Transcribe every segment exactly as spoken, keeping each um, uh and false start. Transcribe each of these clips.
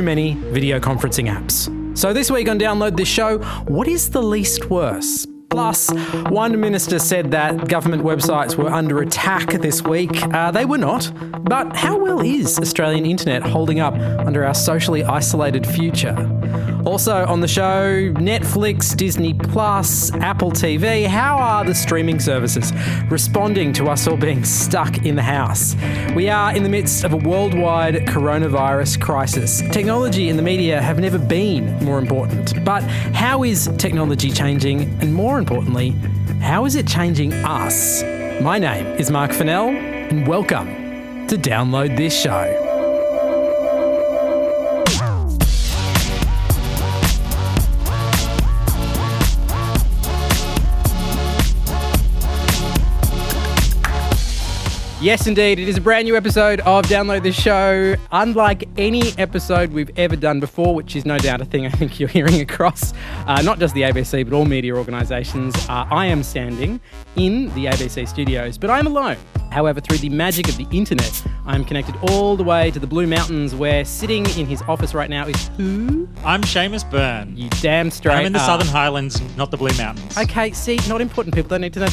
many video conferencing apps. So this week on Download This Show, what is the least worst? Plus, one minister said that government websites were under attack this week. Uh, they were not. But how well is Australian internet holding up under our socially isolated future? Also on the show, Netflix, Disney Plus, Apple T V. How are the streaming services responding to us all being stuck in the house? We are in the midst of a worldwide coronavirus crisis. Technology and the media have never been more important. But how is technology changing? And more importantly, how is it changing us? My name is Mark Fennell, and welcome to Download This Show. Yes, indeed. It is a brand new episode of Download This Show. Unlike any episode we've ever done before, which is no doubt a thing I think you're hearing across, uh, not just the A B C, but all media organisations, uh, I am standing in the A B C studios, but I'm alone. However, through the magic of the internet, I'm connected all the way to the Blue Mountains, where sitting in his office right now is who? I'm Seamus Byrne. You damn straight I'm in the are. Southern Highlands, not the Blue Mountains. Okay, see, not important. People don't need to know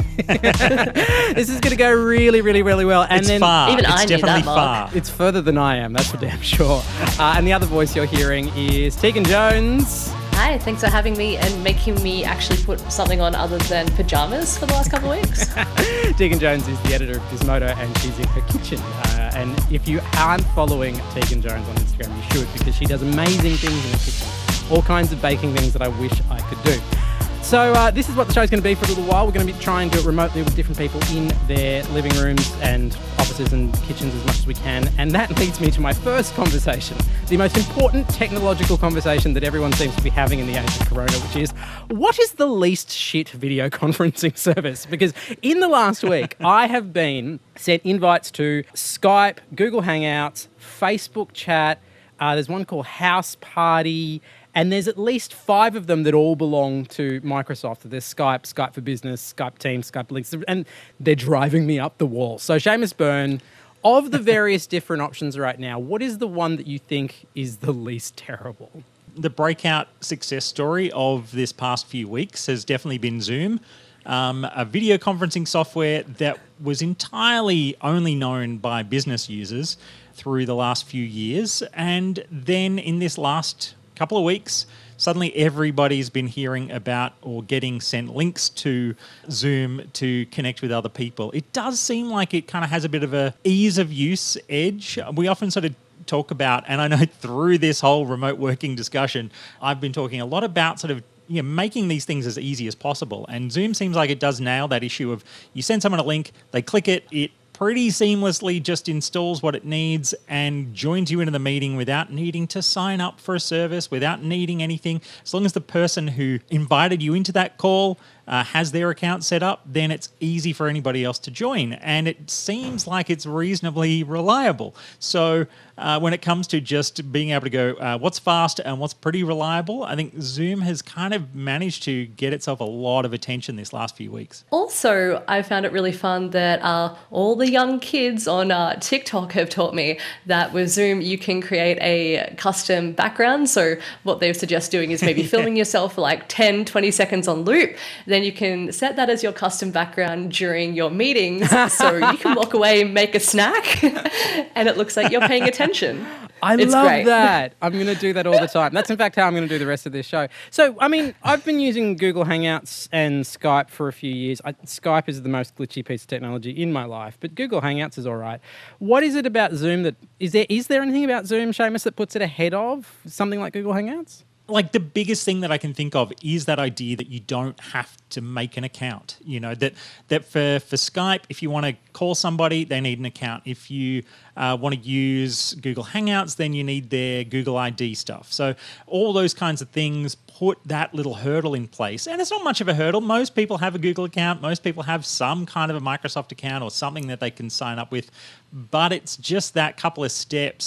that. This is going to go really, really, really well. And it's then far. Even it's I knew definitely that, Mark. far. It's further than I am, that's for damn sure. Uh, and the other voice you're hearing is Tegan Jones. Hi, thanks for having me and making me actually put something on other than pajamas for the last couple of weeks. Tegan Jones is the editor of Gizmodo, and she's in her kitchen. Uh, and if you aren't following Tegan Jones on Instagram, you should, because she does amazing things in her kitchen. All kinds of baking things that I wish I could do. So uh, this is what the show's going to be for a little while. We're going to be trying to do it remotely with different people in their living rooms and offices and kitchens as much as we can. And that leads me to my first conversation, the most important technological conversation that everyone seems to be having in the age of Corona, which is, what is the least shit video conferencing service? Because in the last week, I have been sent invites to Skype, Google Hangouts, Facebook Chat. Uh, there's one called House Party. And there's at least five of them that all belong to Microsoft. There's Skype, Skype for Business, Skype Teams, Skype Links, and they're driving me up the wall. So Seamus Byrne, of the various different options right now, what is the one that you think is the least terrible? The breakout success story of this past few weeks has definitely been Zoom, um, a video conferencing software that was entirely only known by business users through the last few years. And then in this last couple of weeks, suddenly everybody's been hearing about or getting sent links to Zoom to connect with other people. It does seem like it kind of has a bit of a ease of use edge. We often sort of talk about, and I know through this whole remote working discussion, I've been talking a lot about sort of you know, making these things as easy as possible. And Zoom seems like it does nail that issue of you send someone a link, they click it, it pretty seamlessly just installs what it needs and joins you into the meeting without needing to sign up for a service, without needing anything. As long as the person who invited you into that call uh, has their account set up, then it's easy for anybody else to join. And it seems like it's reasonably reliable. So uh, when it comes to just being able to go, uh, what's fast and what's pretty reliable, I think Zoom has kind of managed to get itself a lot of attention this last few weeks. Also, I found it really fun that uh, all the young kids on uh, TikTok have taught me that with Zoom you can create a custom background. So what they suggest doing is maybe filming yourself for like ten, twenty seconds on loop. Then you can set that as your custom background during your meetings. So you can walk away and make a snack and it looks like you're paying attention. I It's love great. that. I'm going to do that all the time. That's in fact how I'm going to do the rest of this show. So, I mean, I've been using Google Hangouts and Skype for a few years. I, Skype is the most glitchy piece of technology in my life, but Google Hangouts is all right. What is it about Zoom that is there? Is there anything about Zoom, Seamus, that puts it ahead of something like Google Hangouts? Like the biggest thing that I can think of is that idea that you don't have to make an account. You know, that that for, for Skype, if you want to call somebody, they need an account. If you uh, want to use Google Hangouts, then you need their Google I D stuff. So all those kinds of things put that little hurdle in place. And it's not much of a hurdle. Most people have a Google account. Most people have some kind of a Microsoft account or something that they can sign up with. But it's just that couple of steps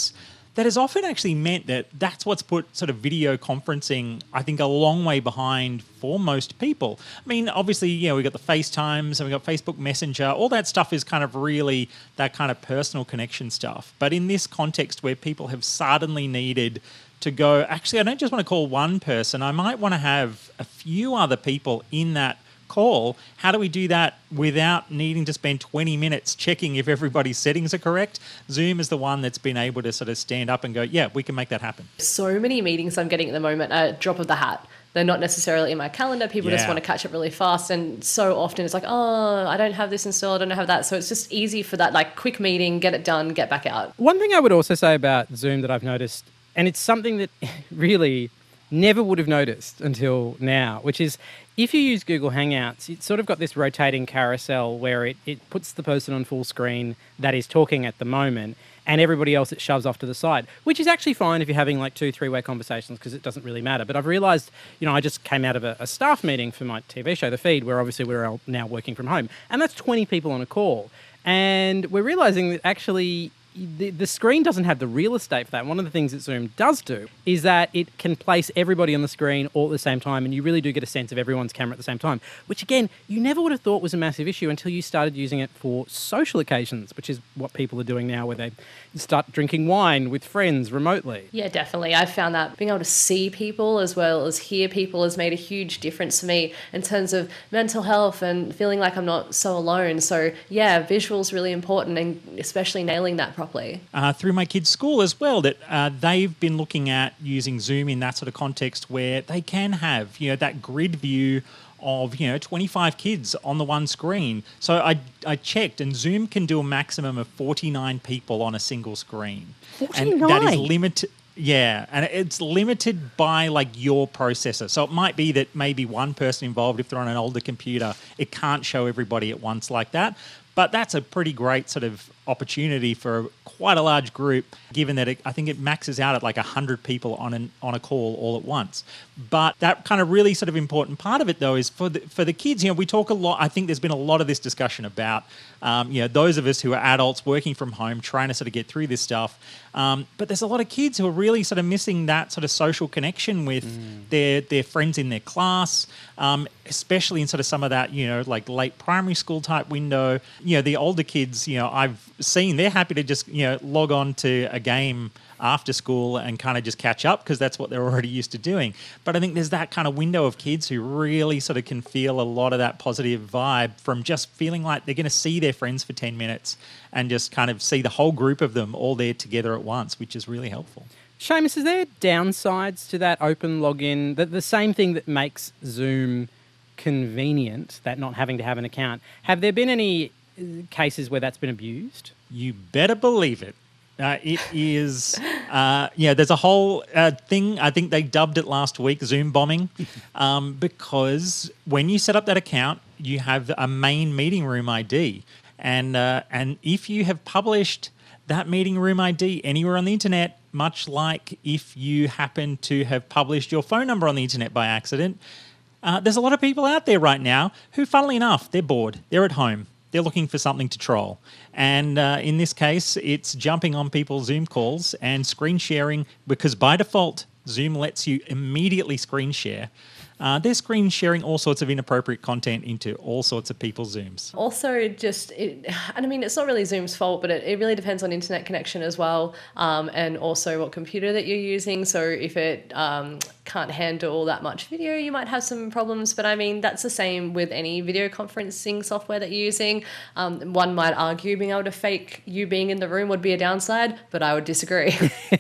that has often actually meant that that's what's put sort of video conferencing, I think, a long way behind for most people. I mean, obviously, you know, we've got the FaceTimes and we've got Facebook Messenger. All that stuff is kind of really that kind of personal connection stuff. But in this context where people have suddenly needed to go, actually, I don't just want to call one person. I might want to have a few other people in that call. How do we do that without needing to spend twenty minutes checking if everybody's settings are correct? Zoom is the one that's been able to sort of stand up and go, yeah, we can make that happen. So many meetings I'm getting at the moment are drop of the hat. They're not necessarily in my calendar. People Yeah. just want to catch up really fast. And so often it's like, oh, I don't have this installed. I don't have that. So it's just easy for that like quick meeting, get it done, get back out. One thing I would also say about Zoom that I've noticed, and it's something that really never would have noticed until now, which is if you use Google Hangouts, it's sort of got this rotating carousel where it, it puts the person on full screen that is talking at the moment, and everybody else it shoves off to the side, which is actually fine if you're having like two, three-way conversations because it doesn't really matter. But I've realised, you know, I just came out of a, a staff meeting for my T V show, The Feed, where obviously we're all now working from home, and that's twenty people on a call. And we're realising that actually the, the screen doesn't have the real estate for that. One of the things that Zoom does do is that it can place everybody on the screen all at the same time, and you really do get a sense of everyone's camera at the same time, which again, you never would have thought was a massive issue until you started using it for social occasions, which is what people are doing now, where they start drinking wine with friends remotely. Yeah, definitely. I've found that being able to see people as well as hear people has made a huge difference for me in terms of mental health and feeling like I'm not so alone. So yeah, visuals really important, and especially nailing that properly. Uh, through my kids' school as well, that uh, they've been looking at using Zoom in that sort of context where they can have, you know, that grid view of, you know, twenty-five kids on the one screen. So I I checked, and Zoom can do a maximum of forty-nine people on a single screen. forty-nine? And that is limited. Yeah, and it's limited by like your processor. So it might be that maybe one person involved, if they're on an older computer, it can't show everybody at once like that. But that's a pretty great sort of opportunity for quite a large group, given that it, I think it maxes out at like one hundred people on an, on a call all at once. But that kind of really sort of important part of it, though, is for the, for the kids, you know, we talk a lot, I think there's been a lot of this discussion about, um, you know, those of us who are adults working from home trying to sort of get through this stuff. Um, but there's a lot of kids who are really sort of missing that sort of social connection with mm. their, their friends in their class, um, especially in sort of some of that, you know, like late primary school type window. You know, the older kids, you know, I've seen, they're happy to just, you know, log on to a game after school and kind of just catch up because that's what they're already used to doing. But I think there's that kind of window of kids who really sort of can feel a lot of that positive vibe from just feeling like they're going to see their friends for ten minutes and just kind of see the whole group of them all there together at once, which is really helpful. Seamus, is there downsides to that open login? The, the same thing that makes Zoom convenient, that not having to have an account. Have there been any cases where that's been abused? You better believe it. Uh, it is, uh, yeah, there's a whole uh, thing, I think they dubbed it last week, Zoom bombing, um, because when you set up that account, you have a main meeting room I D. And, uh, and if you have published that meeting room I D anywhere on the internet, much like if you happen to have published your phone number on the internet by accident, uh, there's a lot of people out there right now who, funnily enough, they're bored, they're at home. They're looking for something to troll. And uh, in this case, it's jumping on people's Zoom calls and screen sharing, because by default, Zoom lets you immediately screen share. Uh, they're screen sharing all sorts of inappropriate content into all sorts of people's Zooms. Also, just, it, and I mean, it's not really Zoom's fault, but it, it really depends on internet connection as well, um, and also what computer that you're using. So if it um, can't handle that much video, you might have some problems. But I mean, that's the same with any video conferencing software that you're using. Um, one might argue being able to fake you being in the room would be a downside, but I would disagree.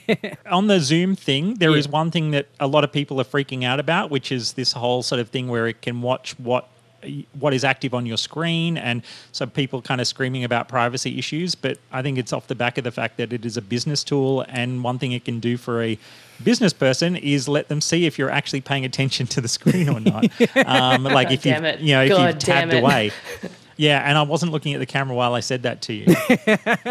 On the Zoom thing, there yeah. is one thing that a lot of people are freaking out about, which is this whole sort of thing where it can watch what what is active on your screen, and so people kind of screaming about privacy issues. But I think it's off the back of the fact that it is a business tool, and one thing it can do for a business person is let them see if you're actually paying attention to the screen or not. um, like if you you know if God you've tabbed damn it. away. Yeah, and I wasn't looking at the camera while I said that to you.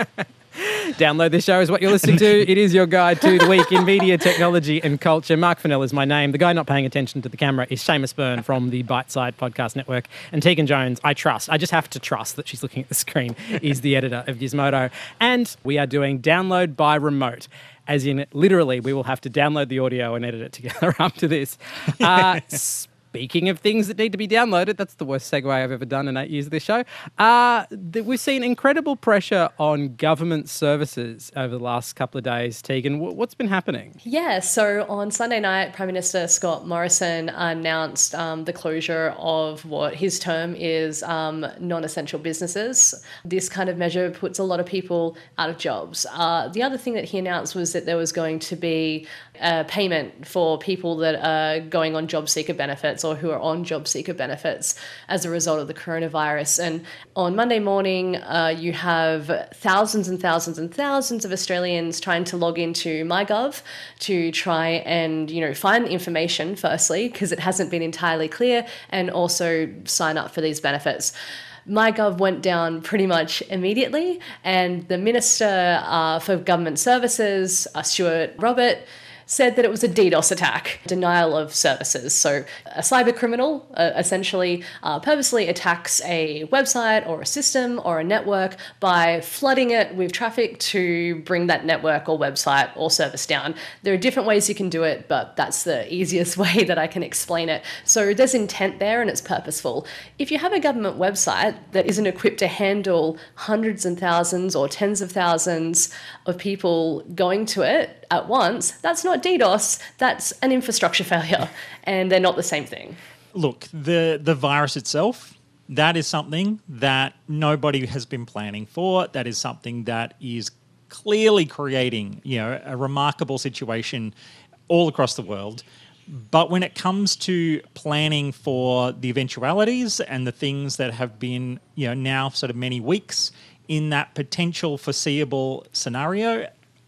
Download this show is what you're listening to. It is your guide to the week in media, technology and culture. Mark Fennell is my name. The guy not paying attention to the camera is Seamus Byrne from the Biteside Podcast Network. And Tegan Jones, I trust, I just have to trust that she's looking at the screen, is the editor of Gizmodo. And we are doing download by remote. As in, literally, we will have to download the audio and edit it together after this. Uh, Speaking of things that need to be downloaded, that's the worst segue I've ever done in eight years of this show. Uh, th- we've seen incredible pressure on government services over the last couple of days. Tegan, w- what's been happening? Yeah, so on Sunday night, Prime Minister Scott Morrison announced um, the closure of what his term is um, non-essential businesses. This kind of measure puts a lot of people out of jobs. Uh, the other thing that he announced was that there was going to be a payment for people that are going on job seeker benefits or who are on job seeker benefits as a result of the coronavirus. And on Monday morning, uh, you have thousands and thousands and thousands of Australians trying to log into MyGov to try and, you know, find information, firstly, because it hasn't been entirely clear, and also sign up for these benefits. MyGov went down pretty much immediately, and the Minister uh, for Government Services, uh, Stuart Robert, said that it was a DDoS attack, denial of services. So a cyber criminal uh, essentially uh, purposely attacks a website or a system or a network by flooding it with traffic to bring that network or website or service down. There are different ways you can do it, but that's the easiest way that I can explain it. So there's intent there and it's purposeful. If you have a government website that isn't equipped to handle hundreds and thousands or tens of thousands of people going to it at once, that's not DDoS, that's an infrastructure failure, and they're not the same thing. Look, the, the virus itself, that is something that nobody has been planning for. That is something that is clearly creating, you know, a remarkable situation all across the world. But when it comes to planning for the eventualities and the things that have been, you know, now sort of many weeks in that potential foreseeable scenario,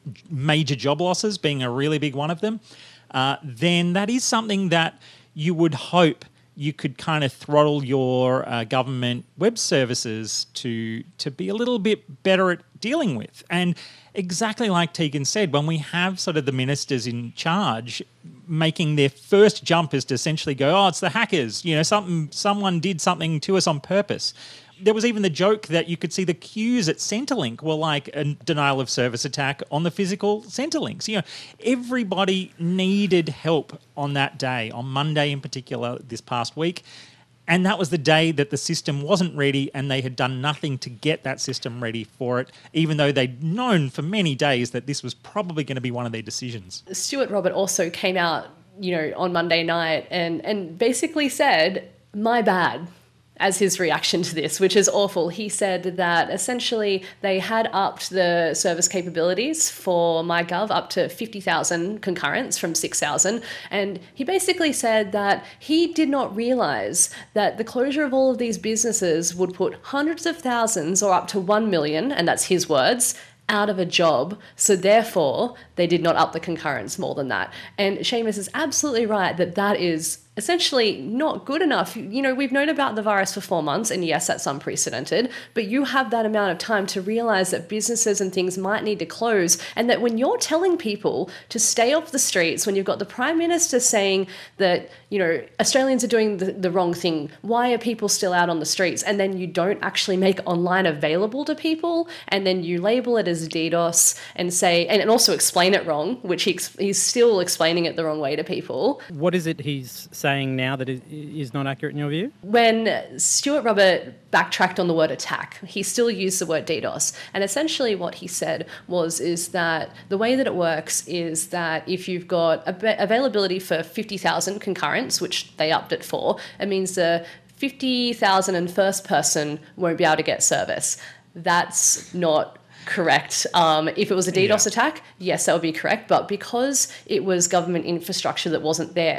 major job losses being a really big one of them, uh, then that is something that you would hope you could kind of throttle your uh, government web services to to be a little bit better at dealing with. And exactly like Tegan said, when we have sort of the ministers in charge making their first jump is to essentially go, oh, it's the hackers, you know, something someone did something to us on purpose. There was even the joke that you could see the queues at Centrelink were like a denial of service attack on the physical Centrelinks. You know, everybody needed help on that day, on Monday in particular this past week. And that was the day that the system wasn't ready and they had done nothing to get that system ready for it, even though they'd known for many days that this was probably going to be one of their decisions. Stuart Robert also came out, you know, on Monday night and, and basically said, my bad, as his reaction to this, which is awful. He said that essentially they had upped the service capabilities for MyGov up to fifty thousand concurrents from six thousand. And he basically said that he did not realize that the closure of all of these businesses would put hundreds of thousands or up to one million, and that's his words, out of a job. So therefore, they did not up the concurrence more than that. And Seamus is absolutely right that that is essentially not good enough. You know, we've known about the virus for four months, and yes, that's unprecedented, but you have that amount of time to realize that businesses and things might need to close, and that when you're telling people to stay off the streets, when you've got the Prime Minister saying that, you know, Australians are doing the, the wrong thing, why are people still out on the streets? And then you don't actually make online available to people, and then you label it as DDoS and say, and, and also explain it wrong, which he, he's still explaining it the wrong way to people. What is it he's saying now that is not accurate in your view? When Stuart Robert backtracked on the word attack, he still used the word DDoS. And essentially what he said was is that the way that it works is that if you've got ab- availability for fifty thousand concurrents, which they upped it for, it means the fifty thousand and first person won't be able to get service. That's not correct. Um, if it was a DDoS yeah. attack, yes, that would be correct. But because it was government infrastructure that wasn't there,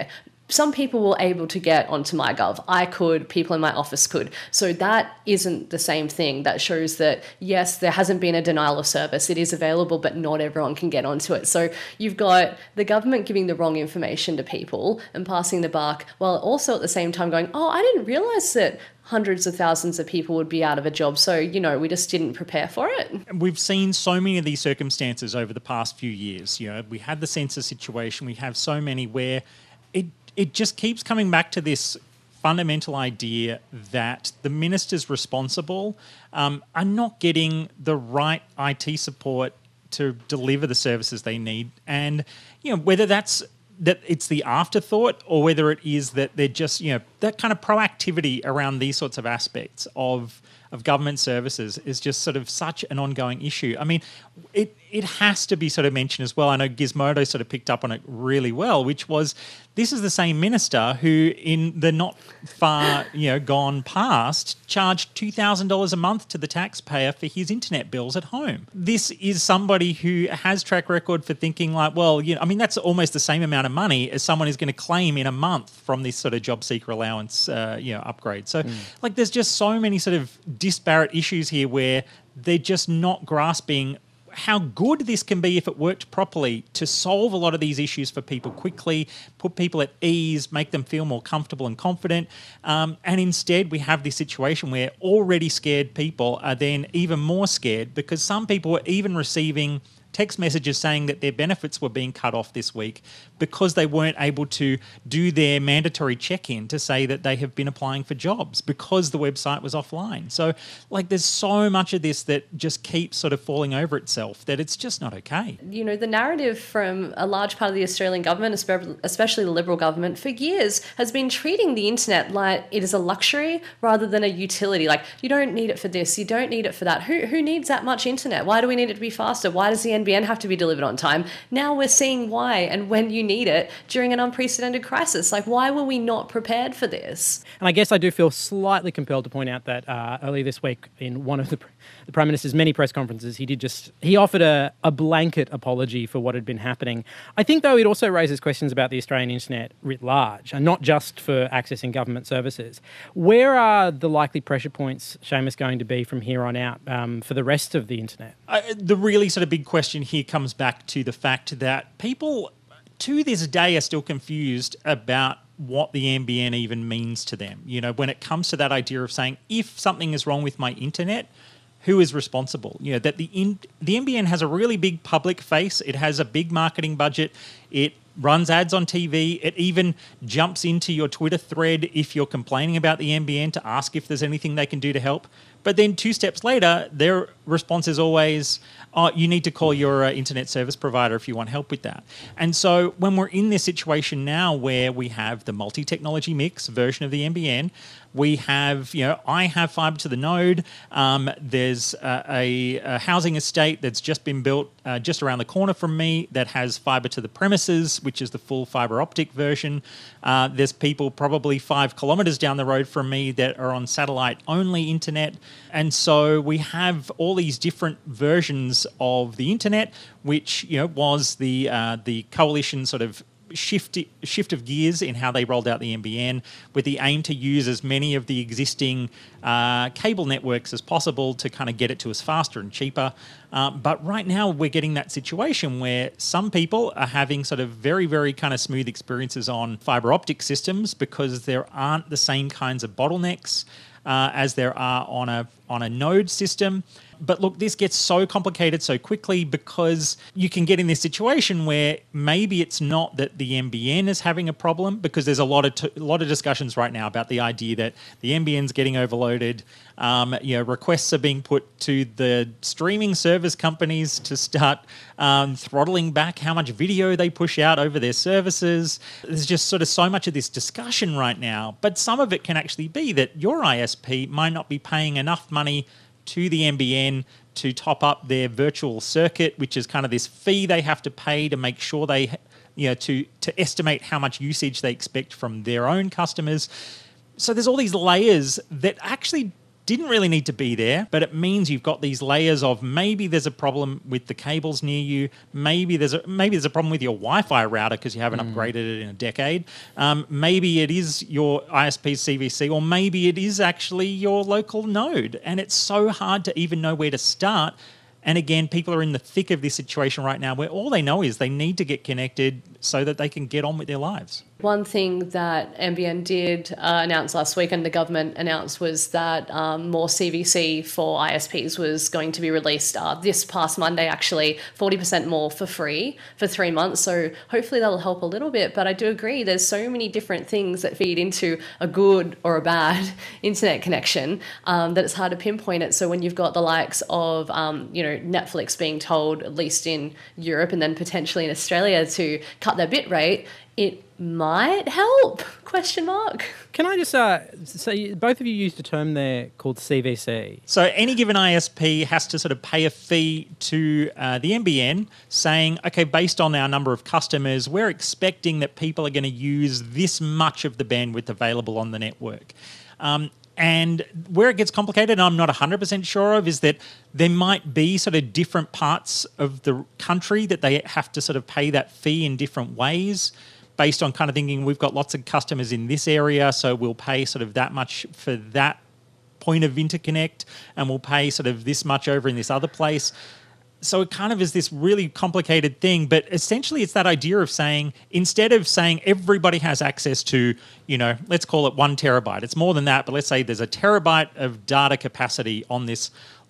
some people were able to get onto MyGov. I could, people in my office could. So that isn't the same thing. That shows that, yes, there hasn't been a denial of service. It is available, but not everyone can get onto it. So you've got the government giving the wrong information to people and passing the buck, while also at the same time going, oh, I didn't realize that hundreds of thousands of people would be out of a job. So, you know, we just didn't prepare for it. We've seen so many of these circumstances over the past few years. You know, we had the census situation. We have so many where it it just keeps coming back to this fundamental idea that the ministers responsible um, are not getting the right I T support to deliver the services they need. And, you know, whether that's that it's the afterthought or whether it is that they're just, you know, that kind of proactivity around these sorts of aspects of of government services is just sort of such an ongoing issue. I mean, it it has to be sort of mentioned as well. I know Gizmodo sort of picked up on it really well, which was this is the same minister who in the not far, you know, gone past charged two thousand dollars a month to the taxpayer for his internet bills at home. This is somebody who has track record for thinking like, well, you know, I mean, that's almost the same amount of money as someone is going to claim in a month from this sort of job seeker allowance, uh, you know, upgrade. So mm. like there's just so many sort of disparate issues here where they're just not grasping how good this can be if it worked properly to solve a lot of these issues for people quickly, put people at ease, make them feel more comfortable and confident. Um, and instead, we have this situation where already scared people are then even more scared because some people were even receiving text messages saying that their benefits were being cut off this week because they weren't able to do their mandatory check-in to say that they have been applying for jobs because the website was offline. So, like, there's so much of this that just keeps sort of falling over itself that it's just not okay. You know, the narrative from a large part of the Australian government, especially the Liberal government, for years has been treating the internet like it is a luxury rather than a utility. Like, you don't need it for this, you don't need it for that. Who who needs that much internet? Why do we need it to be faster? Why does the N B N have to be delivered on time? Now we're seeing why and when you need it during an unprecedented crisis. Like, why were we not prepared for this? And I guess I do feel slightly compelled to point out that uh, earlier this week in one of the, the Prime Minister's many press conferences, he did just, he offered a, a blanket apology for what had been happening. I think, though, it also raises questions about the Australian internet writ large and not just for accessing government services. Where are the likely pressure points, Seamus, going to be from here on out um, for the rest of the internet? Uh, the really sort of big question here comes back to the fact that people to this day are still confused about what the N B N even means to them. You know, when it comes to that idea of saying, if something is wrong with my internet, who is responsible? You know, that the in, the N B N has a really big public face. It has a big marketing budget. It runs ads on T V. It even jumps into your Twitter thread if you're complaining about the N B N to ask if there's anything they can do to help. But then two steps later, their response is always, oh, you need to call your uh, internet service provider if you want help with that. And so when we're in this situation now where we have the multi-technology mix version of the N B N, we have, you know, I have fibre to the node. Um, there's uh, a, a housing estate that's just been built uh, just around the corner from me that has fibre to the premises, which is the full fibre optic version. Uh, there's people probably five kilometres down the road from me that are on satellite-only internet. And so we have all these different versions of the internet, which, you know, was the uh, the coalition sort of shift shift of gears in how they rolled out the N B N with the aim to use as many of the existing uh, cable networks as possible to kind of get it to us faster and cheaper. Uh, but right now we're getting that situation where some people are having sort of very, very kind of smooth experiences on fibre optic systems because there aren't the same kinds of bottlenecks uh, as there are on a on a node system. But look, this gets so complicated so quickly because you can get in this situation where maybe it's not that the N B N is having a problem, because there's a lot of t- a lot of discussions right now about the idea that the N B N's getting overloaded. Um, you know, requests are being put to the streaming service companies to start um, throttling back how much video they push out over their services. There's just sort of so much of this discussion right now. But some of it can actually be that your I S P might not be paying enough money to the N B N to top up their virtual circuit, which is kind of this fee they have to pay to make sure they, you know, to to estimate how much usage they expect from their own customers. So there's all these layers that actually didn't really need to be there, but it means you've got these layers of maybe there's a problem with the cables near you, maybe there's a maybe there's a problem with your Wi-Fi router because you haven't mm. upgraded it in a decade. Um, maybe it is your I S P's C V C, or maybe it is actually your local node, and it's so hard to even know where to start. And again, people are in the thick of this situation right now where all they know is they need to get connected so that they can get on with their lives. One thing that N B N did uh, announce last week and the government announced was that um, more C V C for I S Ps was going to be released uh, this past Monday, actually, forty percent more for free for three months. So hopefully that'll help a little bit. But I do agree, there's so many different things that feed into a good or a bad internet connection um, that it's hard to pinpoint it. So when you've got the likes of, um, you know, Netflix being told, at least in Europe and then potentially in Australia, to cut their bit rate, it might help, question mark. Can I just uh, say, both of you used a term there called C V C. So any given I S P has to sort of pay a fee to uh, the N B N saying, okay, based on our number of customers, we're expecting that people are going to use this much of the bandwidth available on the network. Um, And where it gets complicated, and I'm not one hundred percent sure of, is that there might be sort of different parts of the country that they have to sort of pay that fee in different ways based on kind of thinking we've got lots of customers in this area, so we'll pay sort of that much for that point of interconnect, and we'll pay sort of this much over in this other place. So it kind of is this really complicated thing, but essentially it's that idea of saying, instead of saying everybody has access to, you know, let's call it one terabyte. It's more than that, but let's say there's a terabyte of data capacity on this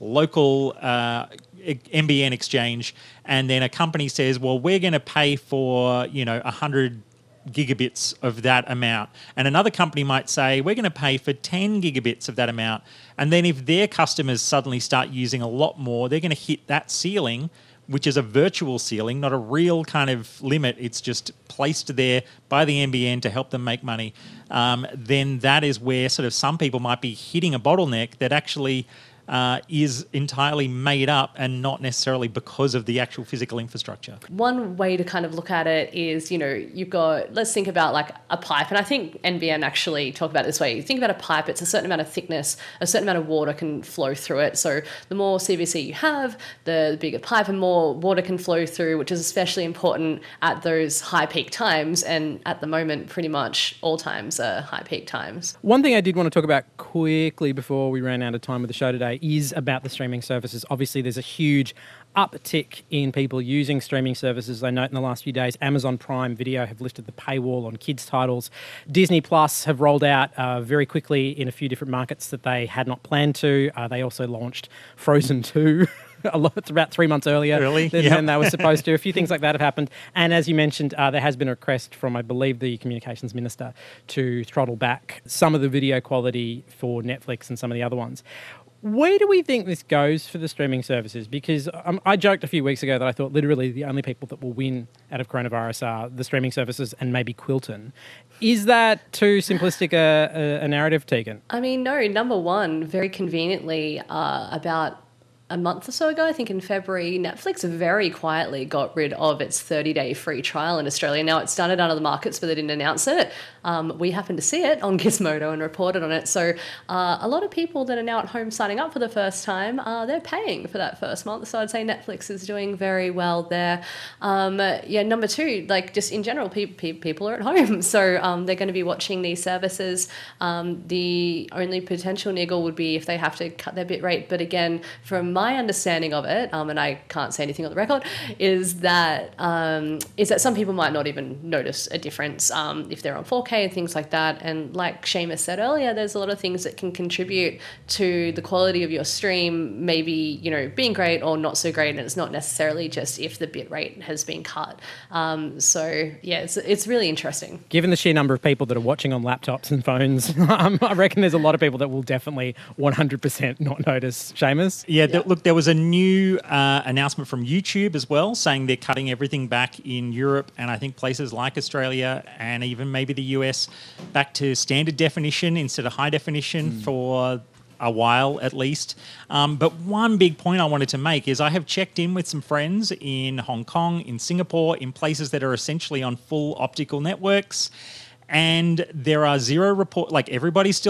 local uh, N B N exchange, and then a company says, well, we're going to pay for, you know, one hundred gigabits of that amount. And another company might say, we're going to pay for ten gigabits of that amount. And then if their customers suddenly start using a lot more, they're going to hit that ceiling, which is a virtual ceiling, not a real kind of limit. It's just placed there by the N B N to help them make money. Um, then that is where sort of some people might be hitting a bottleneck that actually Uh, is entirely made up and not necessarily because of the actual physical infrastructure. One way to kind of look at it is, you know, you've got, let's think about like a pipe, and I think N B N actually talk about it this way. You think about a pipe, it's a certain amount of thickness, a certain amount of water can flow through it. So the more C V C you have, the bigger pipe and more water can flow through, which is especially important at those high peak times. And at the moment, pretty much all times are high peak times. One thing I did want to talk about quickly before we ran out of time with the show today is about the streaming services. Obviously, there's a huge uptick in people using streaming services. I note in the last few days, Amazon Prime Video have lifted the paywall on kids' titles. Disney Plus have rolled out uh, very quickly in a few different markets that they had not planned to. Uh, they also launched Frozen two. A lot, it's about three months earlier really? than, Yep. than they were supposed to. A few things like that have happened. And as you mentioned, uh, there has been a request from, I believe, the communications minister to throttle back some of the video quality for Netflix and some of the other ones. Where do we think this goes for the streaming services? Because um, I joked a few weeks ago that I thought literally the only people that will win out of coronavirus are the streaming services and maybe Quilton. Is that too simplistic a, a, a narrative, Tegan? I mean, no, number one, very conveniently, uh, about a month or so ago, I think in February, Netflix very quietly got rid of its thirty-day free trial in Australia. Now, it's done it under the markets, but they didn't announce it. Um, we happened to see it on Gizmodo and reported on it. So uh, a lot of people that are now at home signing up for the first time, uh, they're paying for that first month. So I'd say Netflix is doing very well there. Um, yeah, number two, like just in general, pe- pe- people are at home. So um, they're going to be watching these services. Um, the only potential niggle would be if they have to cut their bit rate. But again, from my understanding of it, um, and I can't say anything on the record, is that um, is that some people might not even notice a difference um, if they're on four K and things like that. And like Seamus said earlier, there's a lot of things that can contribute to the quality of your stream, maybe, you know, being great or not so great. And it's not necessarily just if the bit rate has been cut. Um, so yeah, it's, it's really interesting. Given the sheer number of people that are watching on laptops and phones, um, I reckon there's a lot of people that will definitely one hundred percent not notice. Seamus? Yeah, th- look, there was a new uh, announcement from YouTube as well saying they're cutting everything back in Europe and I think places like Australia and even maybe the U S back to standard definition instead of high definition mm. for a while at least. Um, but one big point I wanted to make is I have checked in with some friends in Hong Kong, in Singapore, in places that are essentially on full optical networks, and there are zero report, like everybody's still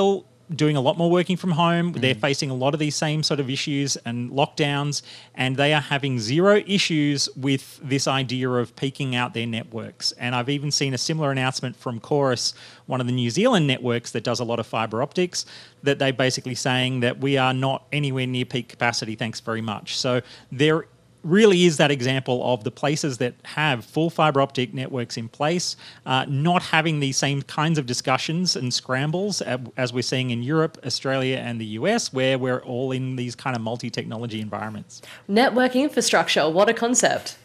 doing a lot more working from home. Mm. They're facing a lot of these same sort of issues and lockdowns, and they are having zero issues with this idea of peaking out their networks. And I've even seen a similar announcement from Chorus, one of the New Zealand networks that does a lot of fibre optics, that they're basically saying that we are not anywhere near peak capacity, thanks very much. So there really is that example of the places that have full fibre optic networks in place uh, not having these same kinds of discussions and scrambles as we're seeing in Europe, Australia and the U S, where we're all in these kind of multi-technology environments. Networking infrastructure, what a concept.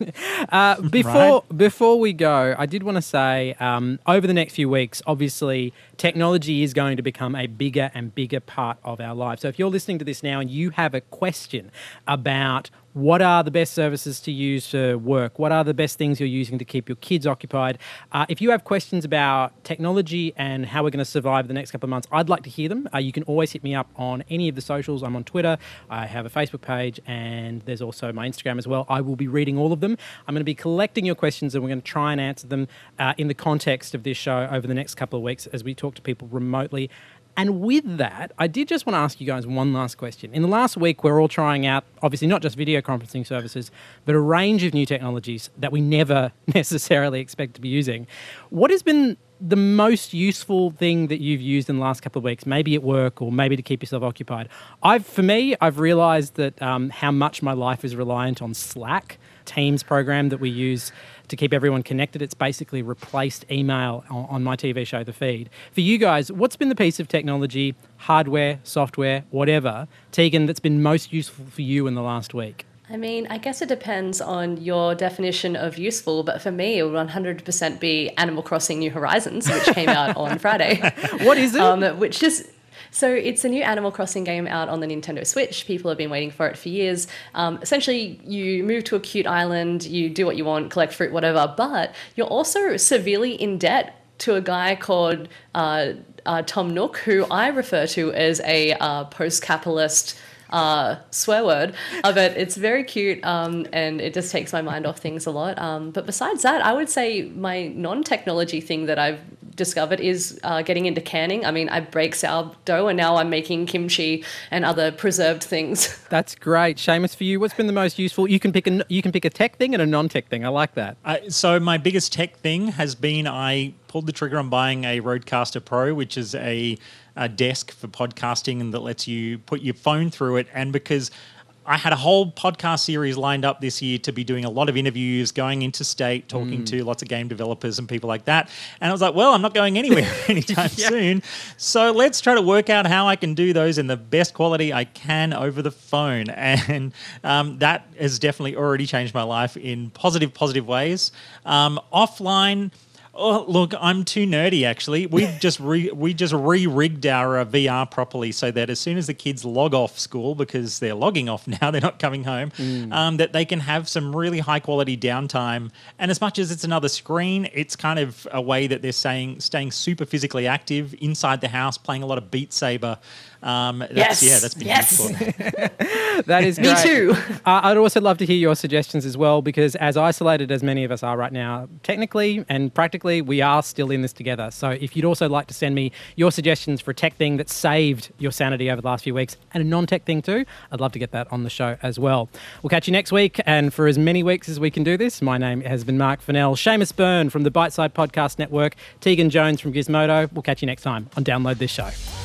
uh, before right? before we go, I did want to say um, over the next few weeks, obviously technology is going to become a bigger and bigger part of our lives. So if you're listening to this now and you have a question about what are the best services to use for work, what are the best things you're using to keep your kids occupied, uh, if you have questions about technology and how we're going to survive the next couple of months, I'd like to hear them. Uh, you can always hit me up on any of the socials. I'm on Twitter, I have a Facebook page, and there's also my Instagram as well. I will be reading all of them. I'm going to be collecting your questions and we're going to try and answer them uh, in the context of this show over the next couple of weeks as we talk to people remotely. And with that, I did just want to ask you guys one last question. In the last week, we're all trying out, obviously not just video conferencing services, but a range of new technologies that we never necessarily expect to be using. What has been the most useful thing that you've used in the last couple of weeks, maybe at work or maybe to keep yourself occupied? I've, for me, I've realised that um, how much my life is reliant on Slack, Teams program that we use to keep everyone connected. It's basically replaced email on, on my T V show, The Feed. For you guys, what's been the piece of technology, hardware, software, whatever, Tegan, that's been most useful for you in the last week? I mean, I guess it depends on your definition of useful, but for me, it would one hundred percent be Animal Crossing New Horizons, which came out on Friday. What is it? Um, which is... So it's a new Animal Crossing game out on the Nintendo Switch. People have been waiting for it for years. Um, essentially, you move to a cute island, you do what you want, collect fruit, whatever, but you're also severely in debt to a guy called uh, uh, Tom Nook, who I refer to as a uh, post-capitalist Uh, swear word, uh, but it's very cute um, and it just takes my mind off things a lot. Um, but besides that, I would say my non-technology thing that I've discovered is uh, getting into canning. I mean, I break sourdough and now I'm making kimchi and other preserved things. That's great. Seamus, for you, what's been the most useful? You can pick a, you can pick a tech thing and a non-tech thing. I like that. Uh, so my biggest tech thing has been I pulled the trigger on buying a Rodecaster Pro, which is a a desk for podcasting and that lets you put your phone through it. And because I had a whole podcast series lined up this year to be doing a lot of interviews, going interstate, talking mm. to lots of game developers and people like that. And I was like, well, I'm not going anywhere anytime yeah. soon. So let's try to work out how I can do those in the best quality I can over the phone. And um, that has definitely already changed my life in positive, positive ways. Um, offline... Oh, look, I'm too nerdy, actually. We've just re, we just re-rigged our uh, V R properly so that as soon as the kids log off school, because they're logging off now, they're not coming home, mm. um, that they can have some really high-quality downtime. And as much as it's another screen, it's kind of a way that they're saying, staying super physically active inside the house, playing a lot of Beat Saber. Um, that's, yes. Yeah, that's been yes. useful. That is great. Me too. Uh, I'd also love to hear your suggestions as well, because as isolated as many of us are right now, technically and practically, we are still in this together. So if you'd also like to send me your suggestions for a tech thing that saved your sanity over the last few weeks and a non-tech thing too, I'd love to get that on the show as well. We'll catch you next week. And for as many weeks as we can do this, my name has been Mark Fennell, Seamus Byrne from the Biteside Podcast Network, Tegan Jones from Gizmodo. We'll catch you next time on Download This Show.